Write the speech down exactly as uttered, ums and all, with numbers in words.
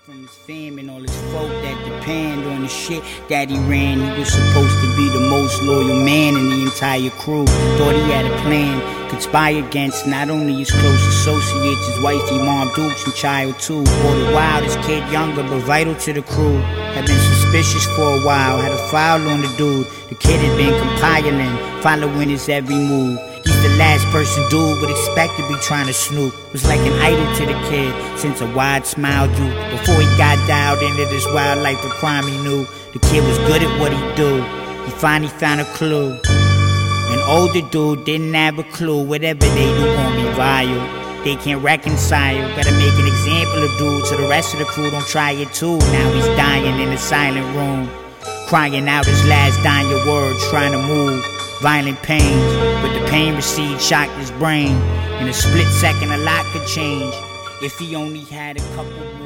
from his fam and all his folk that depend on the shit that he ran. He was supposed to be the most loyal man in the entire crew. Thought he had a plan, conspire against not only his close associates, his wifey, mom, dukes, and child too. All the while, this kid younger but vital to the crew had been suspicious for a while, had a file on the dude. The kid had been compiling, following his every move. He's the last person dude would expect to be trying to snoop. Was like an idol to the kid since a wide-smiled youth. Before he got dialed into this wild life of crime he knew, the kid was good at what he do. He finally found a clue. An older dude didn't have a clue. Whatever they do gon' be vile. They can't reconcile. Gotta make an example of dude so the rest of the crew don't try it too. Now he's dying in a silent room, crying out his last dying words, trying to move. Violent pains, but the pain received shocked his brain. In a split second a lot could change if he only had a couple more